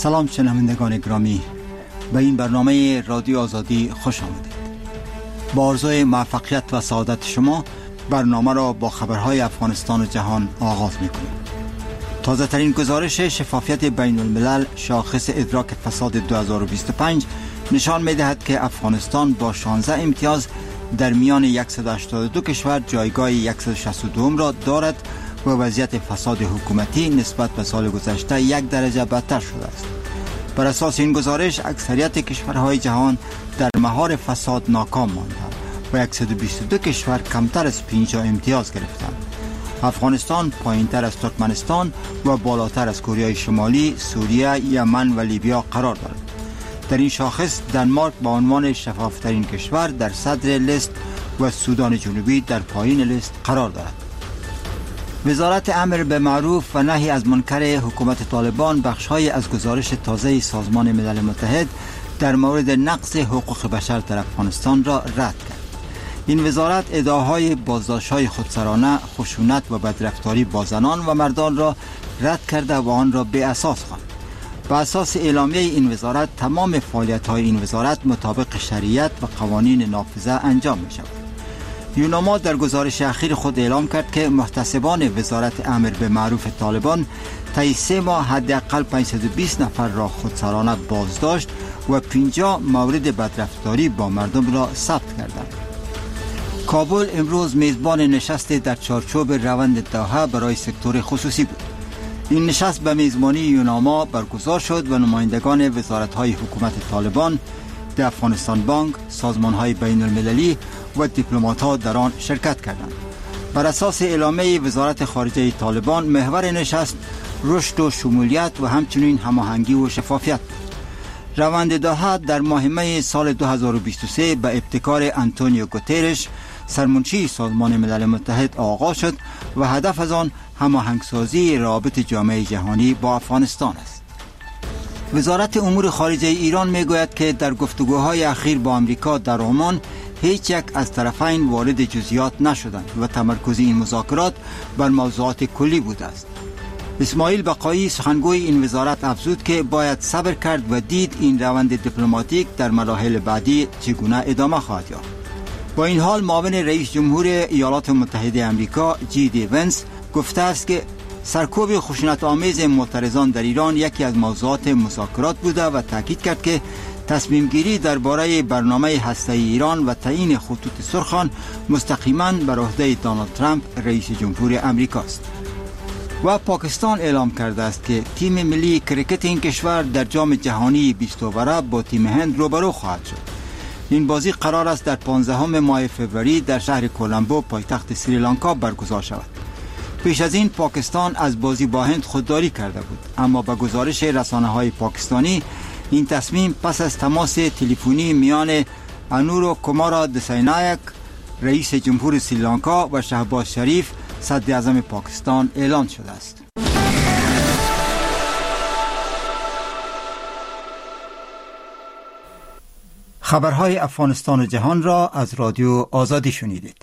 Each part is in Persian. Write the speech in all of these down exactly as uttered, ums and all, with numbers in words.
سلام شنوندگان گرامی، به این برنامه رادیو آزادی خوش آمدید. با آرزوی موفقیت و سعادت شما برنامه را با خبرهای افغانستان و جهان آغاز می‌کنیم. تازه ترین گزارش شفافیت بین الملل شاخص ادراک فساد دو هزار و بیست و پنج نشان می‌دهد که افغانستان با شانزده امتیاز در میان صد و هشتاد و دو کشور جایگاه صد و شصت و دو را دارد و وضعیت فساد حکومتی نسبت به سال گذشته یک درجه بدتر شده است. بر اساس این گزارش اکثریت کشورهای جهان در مهار فساد ناکام ماندند و صد و بیست و دو کشور کمتر از پنجاه امتیاز گرفتند. افغانستان پایینتر از ترکمنستان و بالاتر از کره شمالی، سوریه، یمن و لیبیا قرار دارد. در این شاخص دانمارک با عنوان شفافترین کشور در صدر لیست و سودان جنوبی در پایین لیست قرار دارد. وزارت امر به معروف و نهی از منکر حکومت طالبان بخش‌های از گزارش تازه سازمان ملل متحد در مورد نقض حقوق بشر در افغانستان را رد کرد. این وزارت ادعاهای بازداشت‌های خودسرانه، خشونت و بدرفتاری با زنان و مردان را رد کرده و آن را بی اساس خواند. بر اساس اعلامیه این وزارت تمام فعالیت‌های این وزارت مطابق شریعت و قوانین نافذه انجام می‌شود. یوناما در گزارش اخیر خود اعلام کرد که محتسبان وزارت امر به معروف طالبان طی سه ماه حداقل پانصد و بیست نفر را خودسرانه بازداشت و پنجاه مورد بدرفتاری با مردم را ثبت کردند. کابل امروز میزبان نشست در چارچوب روند دوحه برای سکتور خصوصی بود. این نشست به میزبانی یوناما برگزار شد و نمایندگان وزارت‌های حکومت طالبان، افغانستان بانک، سازمان‌های بین المللی و دیپلمات‌ها در آن شرکت کردند. بر اساس اعلامیه وزارت خارجه طالبان محور نشست رشد و شمولیت و همچنین هماهنگی و شفافیت بود. روند دوحه در ماه می سال دو هزار و بیست و سه به ابتکار آنتونیو گوترش سرمنشی سازمان ملل متحد آغاز شد و هدف از آن هماهنگسازی روابط جامعه جهانی با افغانستان است. وزارت امور خارجه ایران میگوید که در گفتگوهای اخیر با آمریکا در عمان هیچ یک از طرفین وارد جزئیات نشدند و تمرکز این مذاکرات بر موضوعات کلی بوده است. اسماعیل بقایی سخنگوی این وزارت افزود که باید صبر کرد و دید این روند دیپلماتیک در مراحل بعدی چگونه ادامه خواهد یافت. با این حال معاون رئیس جمهور ایالات متحده آمریکا جی دی ونس گفته است که سرکوب خشونت آمیز معترضان در ایران یکی از موضوعات مذاکرات بوده و تاکید کرد که تصمیم گیری درباره برنامه هسته‌ای ایران و تعیین خطوط سرخ مستقیما بر عهده دونالد ترامپ رئیس جمهور آمریکا است. و پاکستان اعلام کرده است که تیم ملی کرکت این کشور در جام جهانی بیست اووره با تیم هند روبرو خواهد شد. این بازی قرار است در پانزدهم ماه فوریه در شهر کولمبو پایتخت سریلانکا برگزار شود. پیش از این پاکستان از بازی با هند خودداری کرده بود، اما با گزارش رسانه‌های پاکستانی این تصمیم پس از تماس تلفنی میان انورو کمارا دساینایک رئیس جمهور سریلانکا و شهباز شریف صدر اعظم پاکستان اعلان شده است. خبرهای افغانستان و جهان را از رادیو آزادی شنیدید.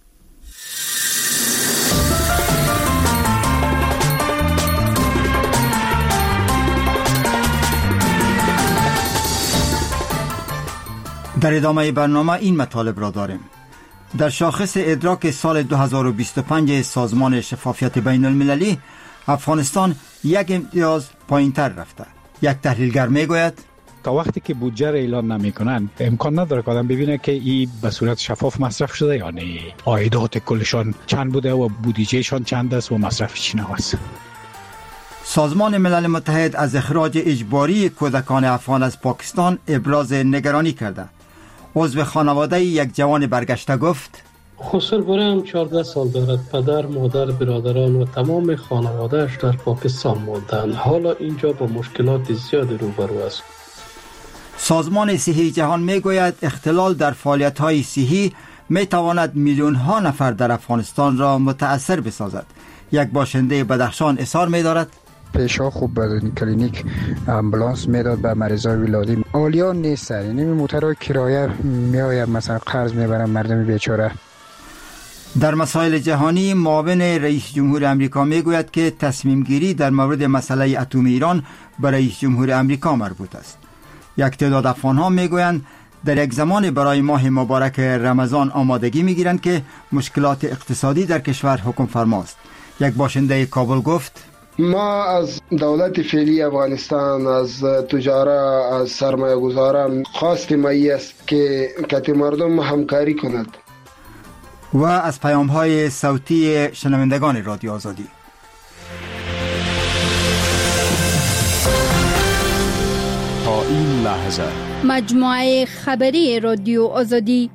در ادامه برنامه این مطالب را داریم. در شاخص ادراک سال دو هزار و بیست و پنج سازمان شفافیت بین المللی افغانستان یک امتیاز پایین‌تر رفته. یک تحلیلگر میگوید تا وقتی که بودجه را اعلان نمی‌کنند امکان نداره که آدم ببینه که این به صورت شفاف مصرف شده یا نه، عایدات کلشان چند بوده و بودجهشان چند است و مصرف چی است. سازمان ملل متحد از اخراج اجباری کودکان افغان از پاکستان ابراز نگرانی کرده. عضو خانواده یک جوان برگشته گفت خسر برام چهارده سال دارد. پدر، مادر، برادران و تمام خانوادهش در پاکستان ماندند. حالا اینجا با مشکلات زیاد روبرو است. سازمان صحی جهان میگوید اختلال در فعالیت‌های صحی میتواند میلیون ها نفر در افغانستان را متأثر بسازد. یک باشنده بدخشان اظهار می‌دارد پیشا خوب به کلینیک امبولانس میداد به مریضای ولادی. اولیان نیستن، یعنی موترهای کرایه میآید مثلا قرض میبرن مردم بیچاره. در مسائل جهانی، معاون رئیس جمهور امریکا میگوید که تصمیم گیری در مورد مسئله اتم ایران به رئیس جمهور امریکا مربوط است. یک تعداد افغان‌ها میگویند در یک زمان برای ماه مبارک رمضان آمادگی میگیرند که مشکلات اقتصادی در کشور حکم فرماست. یک باشنده کابل گفت: ما از دولت فعلی افغانستان، از تجارا، از سرمایه گذاران خواست مایی است که کتی مردم همکاری کند. و از پیام‌های صوتی شنوندگان رادیو آزادی. تا این لحظه مجموعه خبری رادیو آزادی.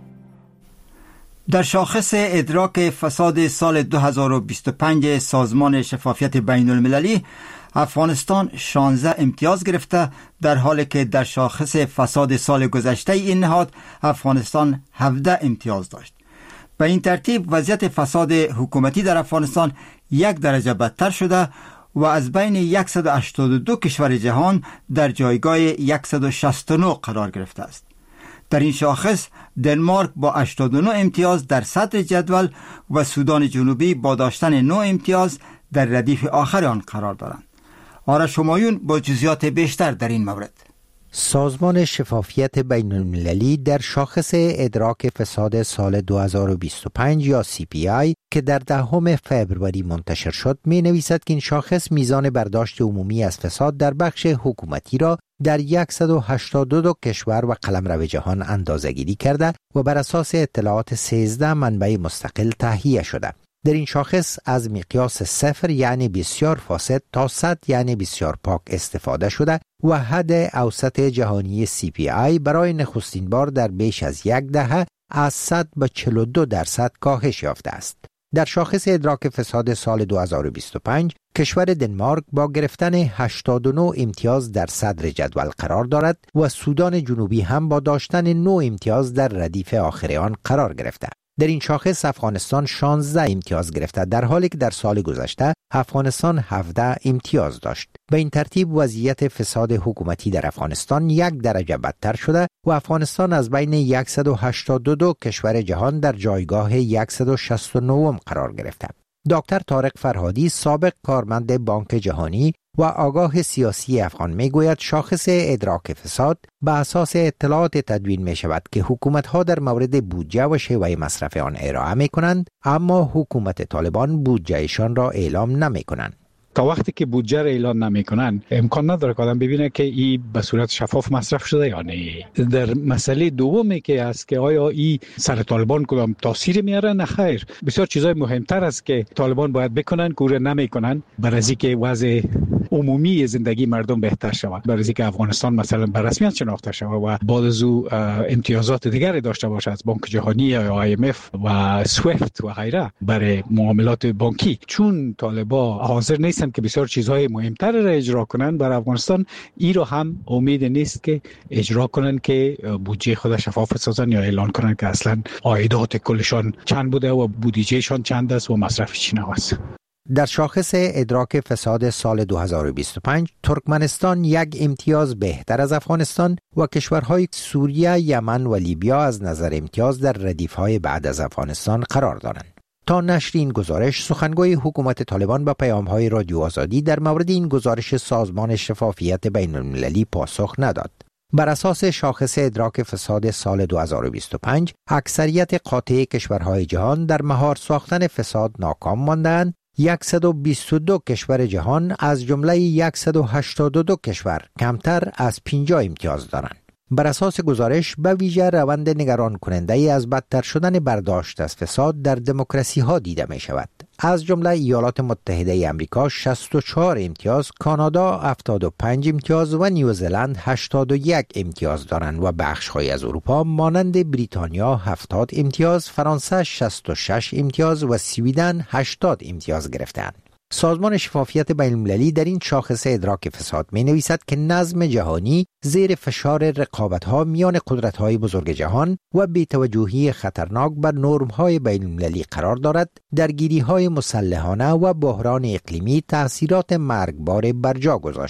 در شاخص ادراک فساد سال دو هزار و بیست و پنج سازمان شفافیت بین المللی، افغانستان شانزده امتیاز گرفته، در حالی که در شاخص فساد سال گذشته این نهاد افغانستان هفده امتیاز داشت. به این ترتیب وضعیت فساد حکومتی در افغانستان یک درجه بدتر شده و از بین صد و هشتاد و دو کشور جهان در جایگاه صد و شصت و نه قرار گرفته است. در این شاخص دنمارک با هشتاد و نه امتیاز در صدر جدول و سودان جنوبی با داشتن نه امتیاز در ردیف آخر آن قرار دارند. آرش همایون با جزئیات بیشتر در این مورد. سازمان شفافیت بین المللی در شاخص ادراک فساد سال دو هزار و بیست و پنج یا سی پی آی که در دهم فوریه منتشر شد می نویسد که این شاخص میزان برداشت عمومی از فساد در بخش حکومتی را در صد و هشتاد و دو کشور و قلمرو جهان اندازه‌گیری کرده و بر اساس اطلاعات سیزده منبع مستقل تهیه شده. در این شاخص از مقیاس صفر یعنی بسیار فاسد تا صد یعنی بسیار پاک استفاده شده و حد اوسط جهانی سی پی آی برای نخستین بار در بیش از یک دهه از صد به چهل و دو درصد کاهش یافته است. در شاخص ادراک فساد سال دو هزار و بیست و پنج کشور دنمارک با گرفتن هشتاد و نه امتیاز در صدر جدول قرار دارد و سودان جنوبی هم با داشتن نه امتیاز در ردیف آخر آن قرار گرفته. در این شاخص افغانستان شانزده امتیاز گرفته، در حالی که در سال گذشته افغانستان هفده امتیاز داشت. به این ترتیب وضعیت فساد حکومتی در افغانستان یک درجه بدتر شده و افغانستان از بین صد و هشتاد و دو کشور جهان در جایگاه صد و شصت و نه قرار گرفته. دکتر طارق فرهادی، سابق کارمند بانک جهانی و آگاه سیاسی افغان، میگوید شاخص ادراک فساد به اساس اطلاعات تدوین می شود که حکومت‌ها در مورد بودجه و شیوه مصرف آن ارائه می کنند، اما حکومت طالبان بودجهشان را اعلام نمی کنند. تا وقتی که بودجه را اعلان نمیکنن امکان نداره که آدم ببینه که این به صورت شفاف مصرف شده یا نه. در مسئله دومی که است که آیا این سر طالبان کدام تاثیر میاره، نه خیر. بسیار چیزای مهمتر است که طالبان باید بکنن که نمیکنن، برای اینکه وضع عمومی زندگی مردم بهتر شود، برای اینکه افغانستان مثلا به رسمیت شناخته شود و بعد از او امتیازات دیگری داشته باشد از بانک جهانی یا آی ام اف و سویفت و غیره برای معاملات بانکی. چون طالبان حاضر نیست که بسیار چیزهای مهمتر را اجرا کنند برای افغانستان، این رو هم امید نیست که اجرا کنند که بودجه خود شفاف سازن یا اعلان کنند که اصلا عایدات کلشان چند بوده و بودجهشان چند است و مصرف چی است. در شاخص ادراک فساد سال دو هزار و بیست و پنج ترکمنستان یک امتیاز بهتر از افغانستان و کشورهای سوریه، یمن و لیبیا از نظر امتیاز در ردیف‌های بعد از افغانستان قرار دارند. تا نشر این گزارش سخنگوی حکومت طالبان با پیام‌های رادیو آزادی در مورد این گزارش سازمان شفافیت بین المللی پاسخ نداد. بر اساس شاخص ادراک فساد سال دو هزار و بیست و پنج اکثریت قاطع کشورهای جهان در مهار ساختن فساد ناکام ماندند. صد و بیست و دو کشور جهان از جمله صد و هشتاد و دو کشور کمتر از پنجاه امتیاز دارند. بر اساس گزارش به ویژه روند نگران کننده ای از بدتر شدن برداشت از فساد در دموکراسی ها دیده می شود. از جمله ایالات متحده آمریکا شصت و چهار امتیاز، کانادا هفتاد و پنج امتیاز و نیوزلند هشتاد و یک امتیاز دارند و بخش‌های از اروپا مانند بریتانیا هفتاد امتیاز، فرانسه شصت و شش امتیاز و سویدن هشتاد امتیاز گرفتند. سازمان شفافیت بین المللی در این شاخص ادراک فساد می نویسد که نظم جهانی زیر فشار رقابت‌ها میان قدرت‌های بزرگ جهان و بی‌توجهی خطرناک بر نرم‌های بین المللی قرار دارد، درگیری‌های مسلحانه و بحران اقلیمی تأثیرات مرگبار بر جا گذاشته.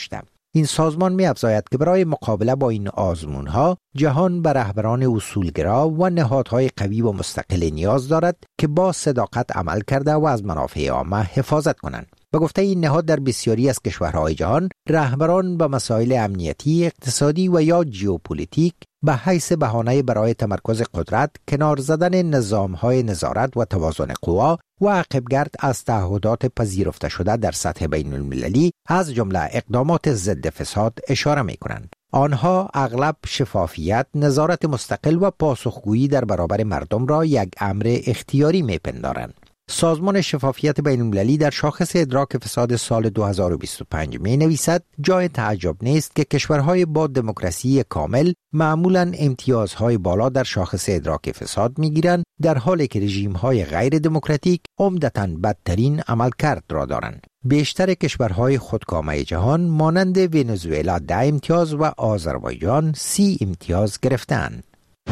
این سازمان می‌افزاید که برای مقابله با این آزمون‌ها جهان به رهبران اصولگرا و نهادهای قوی و مستقل نیاز دارد که با صداقت عمل کرده و از منافع عامه حفاظت کنند. به گفته این نهاد در بسیاری از کشورهای جهان رهبران به مسائل امنیتی، اقتصادی و یا ژئوپلیتیک به حیث بهانه برای تمرکز قدرت کنار زدن نظامهای نظارت و توازن قوا و عقبگرد از تعهدات پذیرفته شده در سطح بین المللی از جمله اقدامات ضد فساد اشاره می کنند. آنها اغلب شفافیت، نظارت مستقل و پاسخگویی در برابر مردم را یک امر اختیاری می پندارند. سازمان شفافیت بین المللی در شاخص ادراک فساد سال دو هزار و بیست و پنج می نویسد جای تعجب نیست که کشورهای با دموکراسی کامل معمولاً امتیازهای بالا در شاخص ادراک فساد می گیرند، در حالی که رژیم‌های غیر دموکراتیک عمدتاً بدترین عملکرد را دارند. بیشتر کشورهای خودکامه جهان مانند ونزوئلا ده امتیاز و آذربایجان سی امتیاز گرفتند.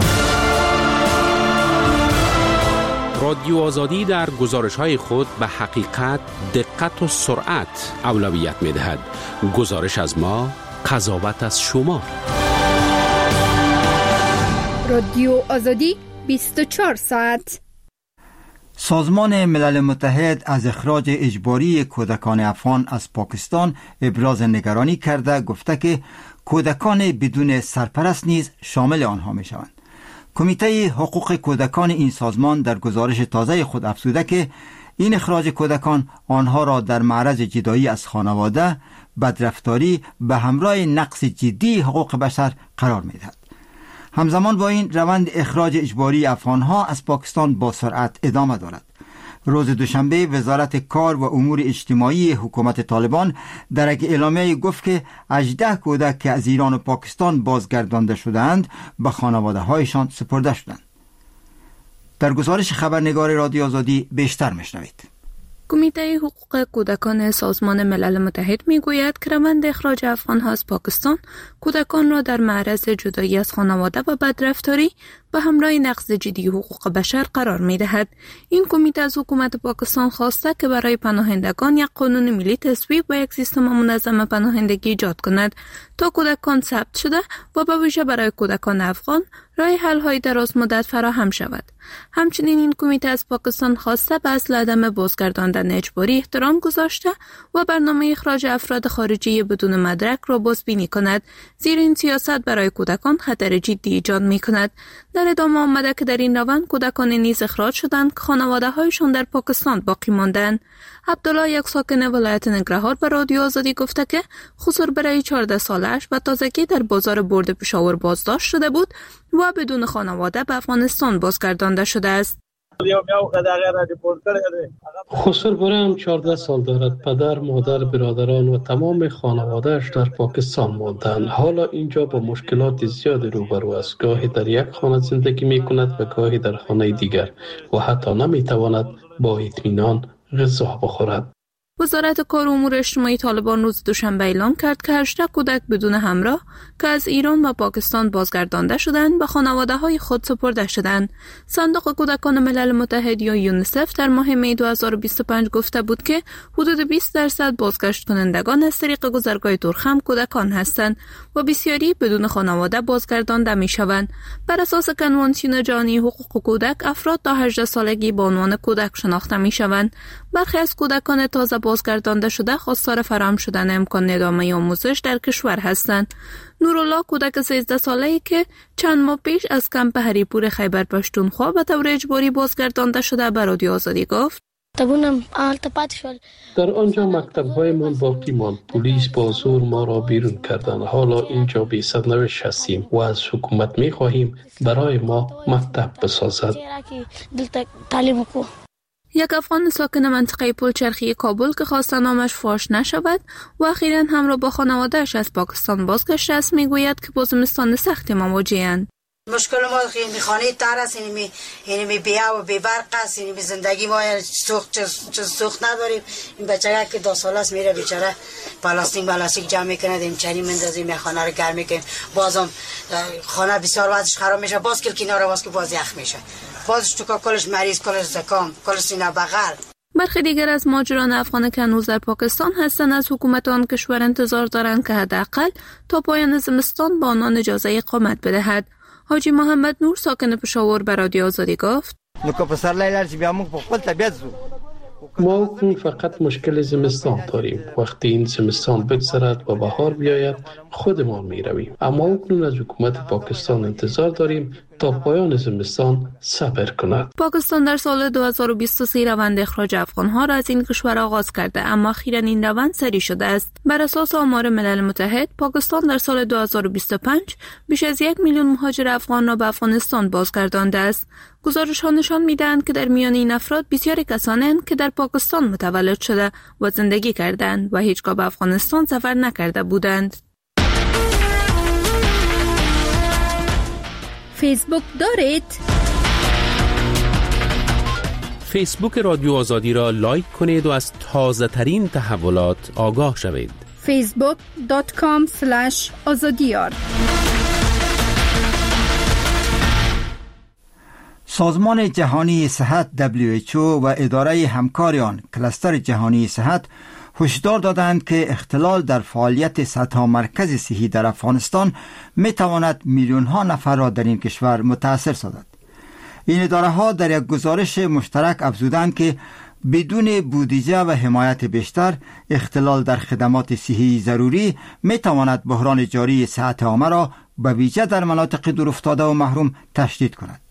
رادیو آزادی در گزارش‌های خود به حقیقت، دقت و سرعت اولویت می‌دهد. گزارش از ما، قضاوت از شما. رادیو آزادی بیست و چهار ساعت. سازمان ملل متحد از اخراج اجباری کودکان افغان از پاکستان ابراز نگرانی کرده، گفته که کودکان بدون سرپرست نیز شامل آنها می‌شوند. کمیته حقوق کودکان این سازمان در گزارش تازه خود افزوده که این اخراج کودکان آنها را در معرض جدایی از خانواده، بدرفتاری به همراه نقض جدی حقوق بشر قرار می‌دهد. همزمان با این روند اخراج اجباری افغانها از پاکستان با سرعت ادامه دارد. روز دوشنبه وزارت کار و امور اجتماعی حکومت طالبان در یک اعلامیه گفت که هجده کودک که از ایران و پاکستان بازگردانده شدند به خانواده هایشان سپرده شدند. در گزارش خبرنگار رادیو آزادی بیشتر میشنوید. کمیته حقوق کودکان سازمان ملل متحد میگوید که روند اخراج افغان‌ها از پاکستان کودکان را در معرض جدایی از خانواده و بدرفتاری به همراه نقض جدی حقوق بشر قرار می‌دهد. این کمیته از حکومت پاکستان خواسته که برای پناهندگان یک قانون ملی تصویب و یک سیستم منظم پناهندگی ایجاد کند تا کودکان ثبت شده و به ویژه برای کودکان افغان راه حل‌های دراز مدت فراهم شود. همچنین این کمیته از پاکستان خواسته به اصل عدم بازگرداندن اجباری احترام گذاشته و برنامه اخراج افراد خارجی بدون مدرک را بازبینی کند، زیرا این سیاست برای کودکان خطر جدی ایجاد می‌کند. در ادامه آمده که در این روند کودکان نیز اخراج شدند که خانواده‌هایشان در پاکستان باقی ماندند. عبدالله، یک ساکن ولایت ننگرهار، به رادیو آزادی گفته که خسر برای چهارده سالش و تازگی در بازار برد پشاور بازداشت شده بود و بدون خانواده به افغانستان بازگردانده شده است. خسر برای چهارده سال دارد. پدر، مادر، برادران و تمام خانوادهش در پاکستان ماندند. حالا اینجا با مشکلات زیادی روبرو است. گاهی در یک خانه زندگی می کند و گاهی در خانه دیگر و حتی نمی تواند با اطمینان غذا بخورد. وزارت کار و امور اجتماعی طالبان روز دوشنبه اعلام کرد که هجده کودک بدون همراه که از ایران و پاکستان بازگردانده شدند به خانواده‌های خود سپرده شدند. صندوق کودکان ملل متحد یا یونیسف در ماه می دو هزار و بیست و پنج گفته بود که حدود بیست درصد بازگشت کنندگان از طریق گذرگاه ترخم کودکان هستند و بسیاری بدون خانواده بازگردانده می‌شوند. بر اساس کنوانسیون جهانی حقوق کودک، افراد تا هجده سالگی به عنوان کودک شناخته می‌شوند. برخی از کودکان تازه بازگردانده شده خواستار فراهم شدن امکان ادامه آموزش در کشور هستند. نورالله، کودک سیزده ساله‌ای که چند ماه پیش از کمپ هریپور خیبر پشتونخوا به طور اجباری بازگردانده شده، به رادیو آزادی گفت: در آنجا مکتب‌های من باقی ماند. پلیس با زور ما را بیرون کردند. حالا اینجا بی سرنوشت هستیم و از حکومت می‌خواهیم برای ما مکتب بسازد. یک افغان ساکن منطقه پلچرخی کابل که خواسته نامش فاش نشود و اخیراً همراه با خانواده‌اش از پاکستان بازگشته است، میگوید که با زمستان سختی مواجه‌اند. مشکل ما خیلی خانه تر است، اینمی اینمی بیا و بی برق است، اینمی زندگی ما سوخت چه سوخت نداریم. این بچه‌ها که دو سال است میره بیچاره پلاستیک پلاستیک جمع میکنه، این چری مندازیم، خانه رو گرم میکنیم، بازم خانه بسیار وضعش خراب میشه، باز کل کنار باز که باز یخ میشه، بازش تو کلش مریض، کلش زکام، کلش سینه بغل. برخی دیگر از مهاجران افغان که هنوز در پاکستان هستند از حکومت آن کشور انتظار دارند که حداقل تا پایان زمستان با آنان اجازه اقامت بدهد. حاجی محمد نور ساکن پشاور به رادیو آزادی گفت: ما اکنون فقط مشکل زمستان داریم. وقتی این زمستان بگذرد و بهار بیاید خودمان می رویم. اما اکنون از حکومت پاکستان انتظار داریم تا پایان زمستان صبر کند. پاکستان در سال دو هزار و بیست و سه روند اخراج افغانها را از این کشور آغاز کرده، اما اخیراً این روند سری شده است. بر اساس آمار ملل متحد، پاکستان در سال دو هزار و بیست و پنج بیش از یک میلیون مهاجر افغان را به افغانستان بازگردانده است. گزارش‌ها نشان می‌دهند که در میان این افراد بسیاری کسانند که در پاکستان متولد شده و زندگی کردند و هیچگاه به افغانستان سفر نکرده بودند. فیسبوک دارید؟ فیسبوک رادیو آزادی را لایک کنید و از تازه ترین تحولات آگاه شوید. فیسبوک دات کام اسلش آزادیار. سازمان جهانی صحت دبلیو اچ او و اداره همکاری آن کلستر جهانی صحت هشدار دادند که اختلال در فعالیت صدها مرکز صحی در افغانستان می تواند میلیون ها نفر را در این کشور متاثر سازد. این اداره ها در یک گزارش مشترک افزودند که بدون بودجه و حمایت بیشتر اختلال در خدمات صحی ضروری می تواند بحران جاری صحت عامه را به ویژه در مناطق دورافتاده و محروم تشدید کند.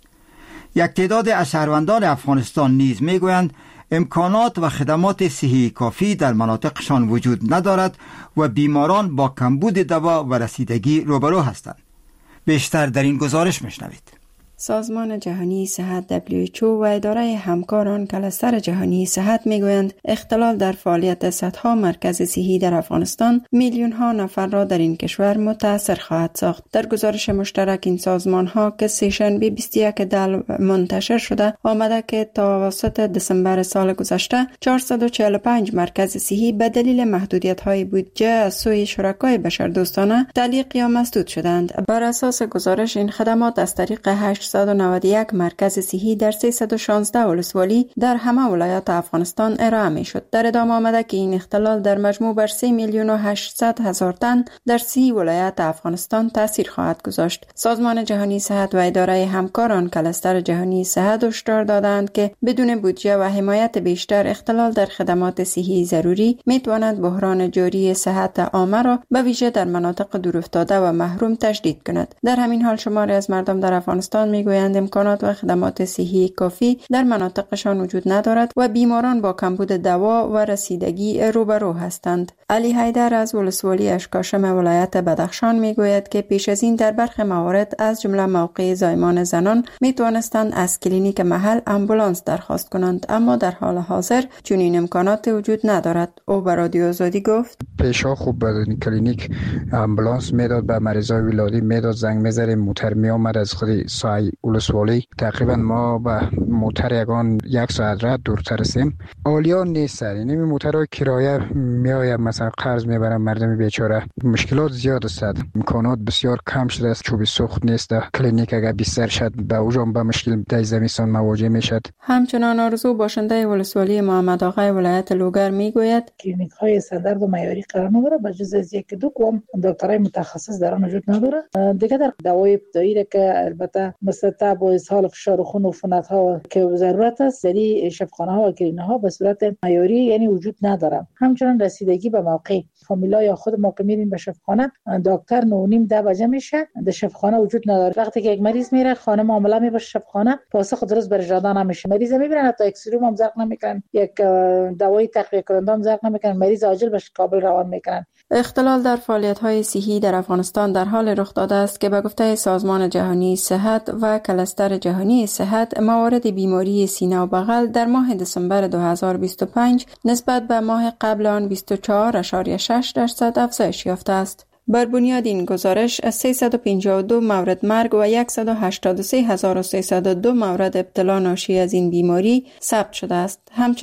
یک تعداد از شهروندان افغانستان نیز می گویند امکانات و خدمات صحی کافی در مناطقشان وجود ندارد و بیماران با کمبود دوا و رسیدگی روبرو هستند. بیشتر در این گزارش میشنوید. سازمان جهانی صحت دبلیو اچ او و اداره همکاران کلستر جهانی صحت میگویند اختلال در فعالیت صدها مرکز صحی در افغانستان میلیون ها نفر را در این کشور متاثر خواهد ساخت. در گزارش مشترک این سازمان ها که سه‌شنبه بیست و یک دل منتشر شده آمده که تا وسط دسامبر سال گذشته چهارصد و چهل و پنج مرکز صحی به دلیل محدودیت های بودجه از سوی شرکای بشردوستانه تعلیق یا مسدود شدند. بر اساس گزارش این خدمات از طریق هشتصد و نود و یک مرکز صحی در سیصد و شانزده ولسوالی در همه ولایات افغانستان ارائه می شد. در ادامه آمده که این اختلال در مجموع بر سه میلیون و هشتصد هزار تن در سی ولایت افغانستان تاثیر خواهد گذاشت. سازمان جهانی صحت و اداره همکاران کلستر جهانی صحت هشدار دادند که بدون بودجه و حمایت بیشتر اختلال در خدمات صحی ضروری می تواند بحران جاری صحت عامه را به ویژه در مناطق دورافتاده و محروم تشدید کند. در همین حال شماری از مردم در افغانستان میگویند امکانات و خدمات صحی کافی در مناطقشان وجود ندارد و بیماران با کمبود دوا و رسیدگی روبرو هستند. علی حیدر از ولسوالی اشکاشم ولایت بدخشان میگوید که پیش از این در برخی موارد از جمله موقع زایمان زنان میتوانستند از کلینیک محل امبولانس درخواست کنند، اما در حال حاضر چنین امکانات وجود ندارد. او به رادیو آزادی گفت: پیشا خوب به کلینیک امبولانس میداد، به مریضای ولادی میداد، زنگ میزدیم، موتر میآمد از خود سای ولسوالی. تقریبا ما به موتر یگان یک ساعت راه دورتر هستیم. عالیان نیست، یعنی موترهای کرایه میآید مثلا قرض میبرن مردم بیچاره. مشکلات زیاد است، امکانات بسیار کم شده است، چوب سوخت نیست. کلینیک اگر بیشتر شد به اوجام به مشکل در زمستان مواجه میشد. همچنان آرزو باشنده ولسوالی محمد آقای ولایت لوگر میگوید کلینیک های استاندارد و معیاری قرار نداره، به جز از یک دو کم دکترای متخصص در آن وجود نداره. دیگه در دوای ابتدایی که البته مثل تب و اسهال فشار خون و عفونت ها که ضرورت است، یعنی شفاخانه ها و کلینیک ها به صورت معیاری یعنی وجود نداره. همچنان رسیدگی به موقع فامیلا یا خود ما که میریم به شفاخانه دکتر نه و نیم ده بجه میشه، در شفاخانه وجود نداره. وقتی که یک مریض میره خانه معامله میبره شفاخانه پاسخ درست برش داده نمیشه. مریض میبرن حتی اکسیروم هم زرق نمیکنن، یک دوای تقویه کننده هم زرق نمیکنن، مریض عاجل به کابل روان میکنن. اختلال در فعالیت‌های صحی در افغانستان در حال رخ داده است که به گفته سازمان جهانی صحت و کلستر جهانی صحت موارد بیماری سینه و بغل در ماه دسامبر دو هزار و بیست و پنج نسبت به ماه قبل آن بیست و چهار ممیز شش درصد افزایش یافته است. بر بنیاد این گزارش از سیصد و پنجاه و دو مورد مرگ و صد و هشتاد و سه هزار و سیصد و دو مورد ابتلا ناشی از این بیماری ثبت شده است. همچنان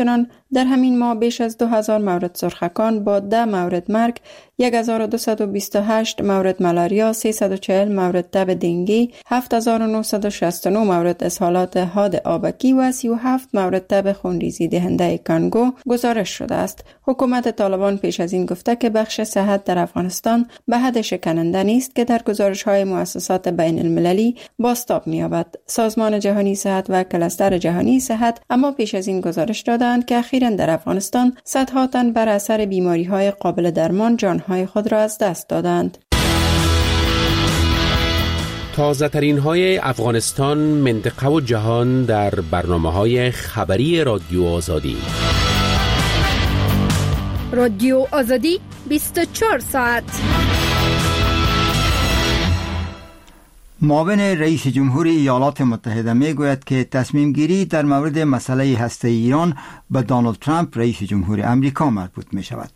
در همین ماه بیش از دو هزار مورد سرخکان با ده مورد مرگ، هزار و دویست و بیست و هشت مورد ملاریا، سیصد و چهل مورد تب دنگی، هفت هزار و نهصد و شصت و نه مورد اسهالات حاد آبکی و سی و هفت مورد تب خونریزی دهنده کانگو گزارش شده است. حکومت طالبان پیش از این گفته که بخش صحت در افغانستان به حد شکننده نیست که در گزارش‌های مؤسسات بین المللی بازتاب می‌یابد. سازمان جهانی صحت و کلستر جهانی صحت اما پیش از این گزارش دادند که اخیراً در افغانستان صدها تن بر اثر بیماری‌های قابل درمان جان‌های خود را از دست دادند. تازه ترین های افغانستان، منطقه و جهان در برنامه های خبری رادیو آزادی. رادیو آزادی بیست و چهار ساعت. معاون رئیس جمهور ایالات متحده می گوید که تصمیم گیری در مورد مسئله هسته ایران به دونالد ترامپ رئیس جمهور امریکا مربوط می شود.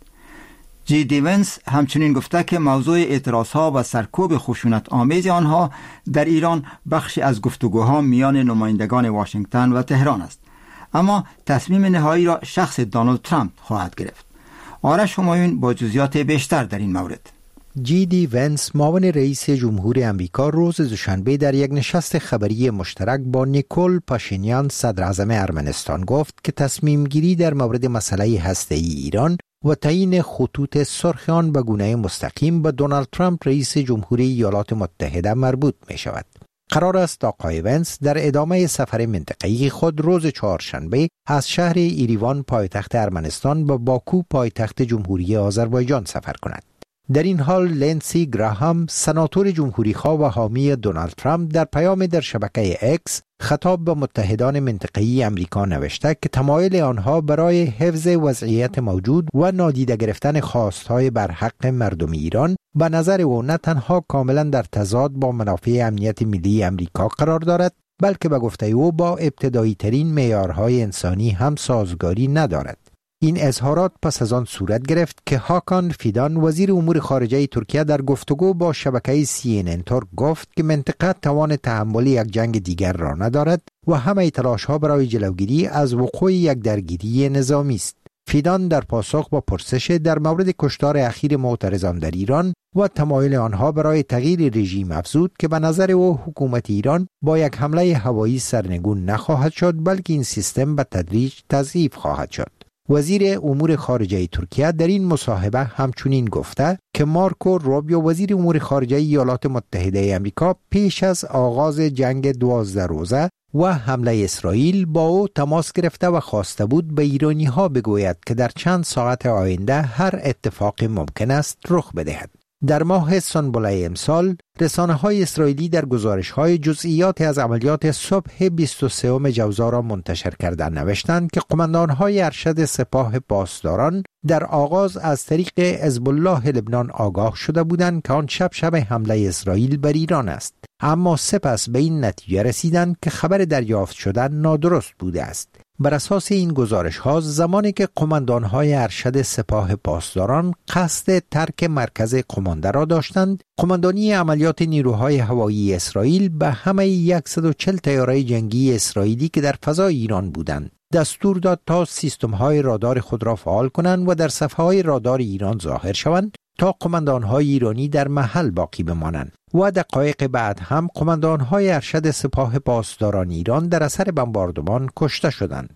جی دی ونس همچنین گفته که موضوع اعتراضها و سرکوب خشونت آمیز آنها در ایران بخشی از گفتگوها میان نمایندگان واشنگتن و تهران است، اما تصمیم نهایی را شخص دونالد ترامپ خواهد گرفت. آرش همایون با جزئیات بیشتر در این مورد. جی دی ونس معاون رئیس جمهور امریکا روز دوشنبه در یک نشست خبری مشترک با نیکول پاشینیان صدر اعظم ارمنستان گفت که تصمیم گیری در مورد مسئله هسته‌ای ایران و تعیین خطوط سرخ آن به گونه مستقیم به دونالد ترامپ رئیس جمهوری ایالات متحده مربوط می شود. قرار است آقای ونس در ادامه سفر منطقه‌ای خود روز چهارشنبه از شهر ایریوان پایتخت ارمنستان به باکو پایتخت جمهوری آذربایجان سفر کند. در این حال لنسی گراهام سناتور جمهوری‌خواه و حامی دونالد ترامپ در پیام در شبکه اکس خطاب به متحدان منطقه‌ای امریکا نوشته که تمایل آنها برای حفظ وضعیت موجود و نادیده گرفتن خواستهای برحق مردم ایران به نظر او نه تنها کاملا در تضاد با منافع امنیت ملی امریکا قرار دارد، بلکه به گفته او با ابتدایی ترین معیارهای انسانی هم سازگاری ندارد. این اظهارات پس از آن صورت گرفت که هاکان فیدان وزیر امور خارجه ترکیه در گفتگو با شبکه سی ان ان ترک گفت که منطقه توان تحمل یک جنگ دیگر را ندارد و همه تلاش‌ها برای جلوگیری از وقوع یک درگیری نظامی است. فیدان در پاسخ با پرسش در مورد کشتار اخیر معترضان در ایران و تمایل آنها برای تغییر رژیم افزود که به نظر او حکومت ایران با یک حمله هوایی سرنگون نخواهد شد، بلکه این سیستم به تدریج تضعیف خواهد شد. وزیر امور خارجه ترکیه در این مصاحبه همچنین گفته که مارکو روبیو وزیر امور خارجه ایالات متحده آمریکا پیش از آغاز جنگ دوازده روزه و حمله اسرائیل با او تماس گرفته و خواسته بود به ایرانی ها بگوید که در چند ساعت آینده هر اتفاق ممکن است رخ بدهد. در ماه سنبله امسال رسانه های اسرائیلی در گزارش های جزئیات از عملیات صبح بیست و سوم جوزا را منتشر کردند نوشتند که قماندان های ارشد سپاه پاسداران در آغاز از طریق حزب الله لبنان آگاه شده بودند که آن شب شب حمله اسرائیل بر ایران است، اما سپس به این نتیجه رسیدند که خبر دریافت شده نادرست بوده است. بر اساس این گزارش ها زمانی که قماندان های ارشد سپاه پاسداران قصد ترک مرکز قمانده را داشتند، قماندانی عملیات نیروهای هوایی اسرائیل به همه صد و چهل طیاره جنگی اسرائیلی که در فضای ایران بودند دستور داد تا سیستم های رادار خود را فعال کنند و در صفحه های رادار ایران ظاهر شوند تا قماندان های ایرانی در محل باقی بمانند و دقایق بعد هم قماندان های ارشد سپاه پاسداران ایران در اثر بمباردمان کشته شدند.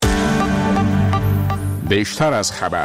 بیشتر از خبر.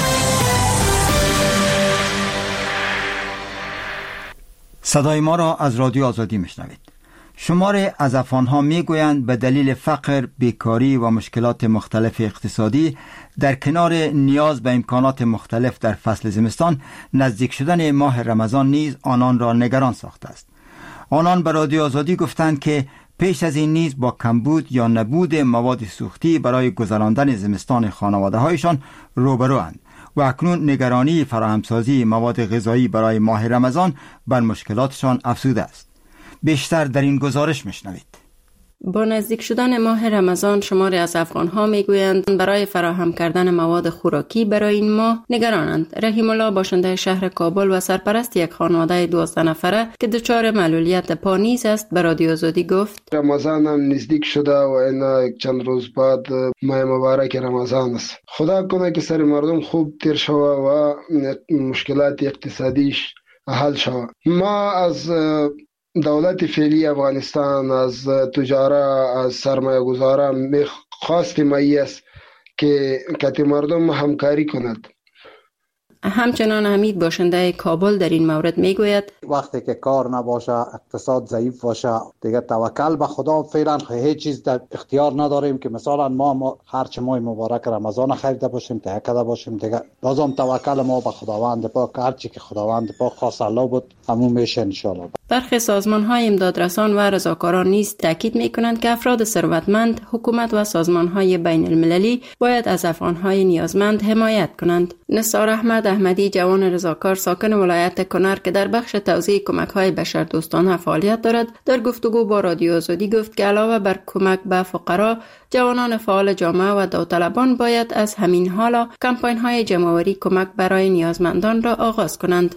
صدای ما را از رادیو آزادی میشنوید. شمار از افغان‌ها میگویند به دلیل فقر، بیکاری و مشکلات مختلف اقتصادی در کنار نیاز به امکانات مختلف در فصل زمستان، نزدیک شدن ماه رمضان نیز آنان را نگران ساخته است. آنان به رادیو آزادی گفتند که پیش از این نیز با کمبود یا نبود مواد سوختی برای گذراندن زمستان خانواده‌هایشان روبروند و اکنون نگرانی فراهمسازی مواد غذایی برای ماه رمضان بر مشکلاتشان افزوده است. بیشتر در این گزارش میشنوید. با نزدیک شدن ماه رمضان شماری از افغان‌ها میگویند برای فراهم کردن مواد خوراکی برای این ماه نگرانند. رحیم الله باشنده شهر کابل و سرپرست یک خانواده دوازده نفره که دچار معلولیت پا نیز است به رادیو آزادی گفت رمضان هم نزدیک شده و این چند روز بعد ماه مبارک رمضان است. خدا کنه که سر مردم خوب تیر شود و مشکلات اقتصادیش حل شود. ما از دولت فعلی افغانستان، از تجارا، از سرمایه گذاران خواستیم ای است که کتی مردم همکاری کند. همچنان حمید باشنده کابل در این مورد میگوید وقتی که کار نباشه، اقتصاد ضعیف باشه، دیگه توکل به خدا فعلا هیچ چیز در اختیار نداریم که مثلا ما, ما هر چه ماه مبارک رمضان خریده باشیم، تهیه کرده باشیم، دیگه لازم توکل ما به خداوند پاک، هر چی که خداوند پاک خواست الله بود همون میشه ان شاء الله. برخی سازمان‌های امدادرسان و رضاکاران نیز تاکید می‌کنند که افراد ثروتمند، حکومت و سازمان‌های بین‌المللی باید از افغان‌های نیازمند حمایت کنند. نثار احمد احمدی جوان رضاکار ساکن ولایت کنر که در بخش توزیع کمک‌های بشردوستانه فعالیت دارد، در گفتگو با رادیو آزادی گفت که علاوه بر کمک به فقرا، جوانان فعال جامعه و داوطلبان باید از همین حالا کمپاین‌های جمع‌آوری کمک برای نیازمندان را آغاز کنند.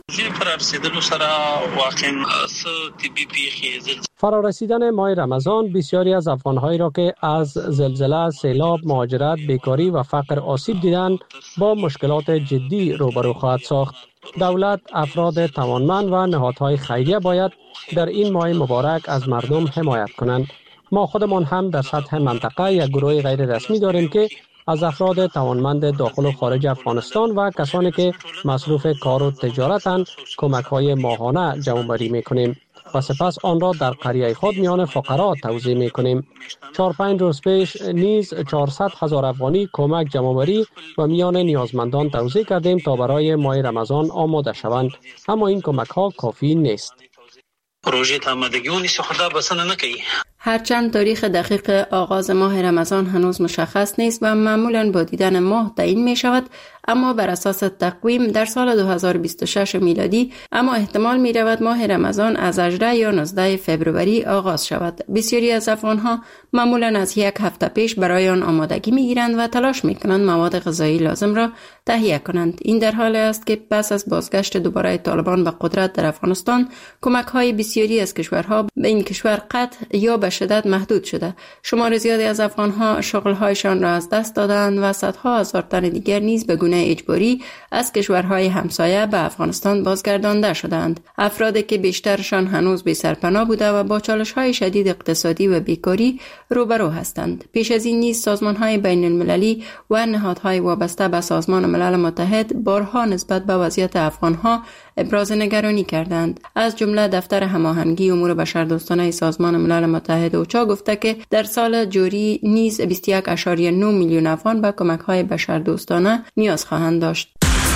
فرا رسیدن ماه رمضان بسیاری از افغان‌هایی را که از زلزله، سیلاب، مهاجرت، بیکاری و فقر آسیب دیدند با مشکلات جدی روبرو خواهد ساخت. دولت، افراد توانمند و نهادهای خیریه باید در این ماه مبارک از مردم حمایت کنند. ما خودمان هم در سطح منطقه یک گروه غیر رسمی داریم که از افراد توانمند داخل و خارج افغانستان و کسانی که مصروف کار و تجارتند کمک‌های ماهانه جمع‌آوری می‌کنیم و سپس آن را در قریه خود میان فقرا توزیع می‌کنیم. چهار پنج روز پیش نیز چهارصد هزار افغانی کمک جمع‌آوری و میان نیازمندان توزیع کردیم تا برای ماه رمضان آماده شوند، اما این کمک‌ها کافی نیست. پروژه آمادگی خدا بسنه نکوي. هرچند تاریخ دقیق آغاز ماه رمضان هنوز مشخص نیست و معمولاً با دیدن ماه تعیین می شود، اما بر اساس تقویم در سال دو هزار و بیست و شش میلادی اما احتمال می رود ماه رمضان از هجده یا نوزده فوریه آغاز شود. بسیاری از افغانها معمولاً از یک هفته پیش برای آن آمادگی می گیرند و تلاش می کنند مواد غذایی لازم را تهیه کنند. این در حالی است که پس از بازگشت دوباره طالبان به قدرت در افغانستان، کمک های بسیاری از کشورها به این کشور قطع یا به شدت محدود شده. شمار زیادی از افغانها شغل‌هایشان را از دست دادند و صدها هزار تن دیگر نیز به گونه اجباری از کشورهای همسایه به افغانستان بازگردانده شدند. افرادی که بیشترشان هنوز بی سرپناه بوده و با چالش‌های شدید اقتصادی و بیکاری روبرو هستند. پیش از این نیز سازمان‌های بین‌المللی و نهادهای وابسته به سازمان ملل متحد بارها نسبت به وضعیت افغانها ابراز نگرانی کردند. از جمله دفتر هماهنگی امور بشردوستانه سازمان ملل متحد اوچا گفته که در سال جاری نیز بیست و یک ممیز نه میلیون افغان به کمک‌های بشردوستانه نیاز خواهند داشت.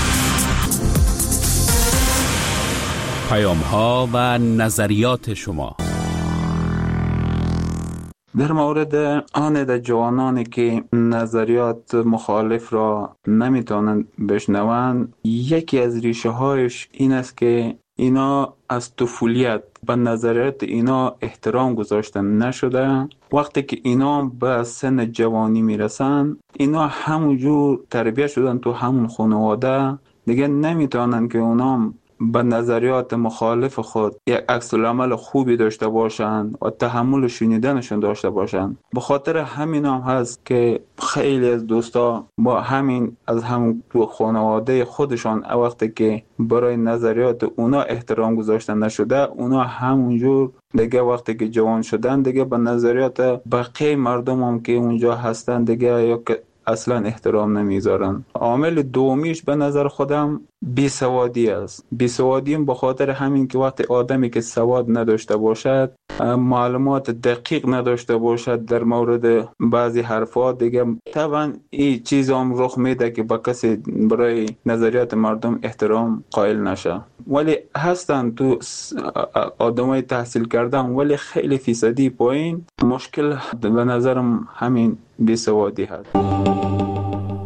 پیام‌ها و نظریات شما در مورد آن در جوانانی که نظریات مخالف را نمیتونند بشنوند، یکی از ریشه هایش این است که اینا از طفولیت به نظریات اینا احترام گذاشته نشده. وقتی که اینا به سن جوانی میرسن، اینا همونجور تربیت شدن تو همون خانواده، دیگه نمیتونن که اونا به نظریات مخالف خود یک عکس العمل خوبی داشته باشند و تحمل شنیدنشون داشته باشند. به خاطر همین هم هست که خیلی از دوستا با همین از همون تو خانواده خودشان وقتی که برای نظریات اونا احترام گذاشته نشده، اونا همونجور دیگه وقتی که جوان شدن دیگه به نظریات بقیه مردم هم که اونجا هستن دیگه یا که اصلا احترام نمیذارن. عامل دومیش به نظر خودم بیسوادی است. بیسوادی به خاطر همین که وقتی آدمی که سواد نداشته باشد، معلومات دقیق نداشته باشد در مورد بعضی حرفات، دیگه طبعا این چیز هم رخ میده که با کسی برای نظریات مردم احترام قائل نشه. ولی هستن تو آدمای تحصیل کردن ولی خیلی فیصدی پایین. مشکل به نظرم همین بیسوادی هست.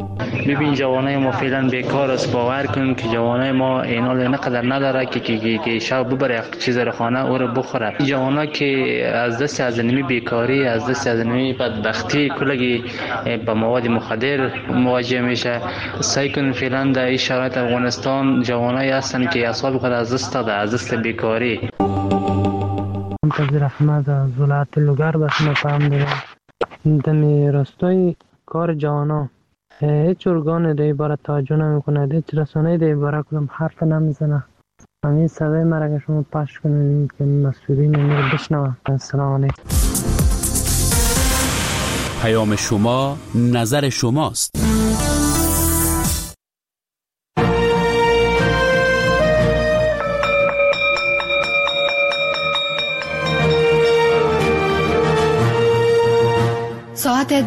ببین جوانای ما فعلا بیکار است. باور کن که جوانای ما اینا نقدر نداره که که که شب ببره چیز رو خانه او رو بخوره. این جوانا که از دست از نمی بیکاری، از دست از نمی بدبختی کلگی به مواد مخدر مواجه میشه. سعی کن فعلا در این شرایط افغانستان جوانایی هستن که اعصاب خود از دست داده، از دست بیکاری. منتظر احمد از ولایت لوگر بس مفهم دارم. دمی راستای کار جوانا هیچ ارگان دی باره توجه نمیکنه، هیچ رسانه دی باره کدام حرف نمیزنه. همین صدای مرا که شما پخش کنید که مسئولین این رو بشنوه. السلام علیکم. پیام شما نظر شماست.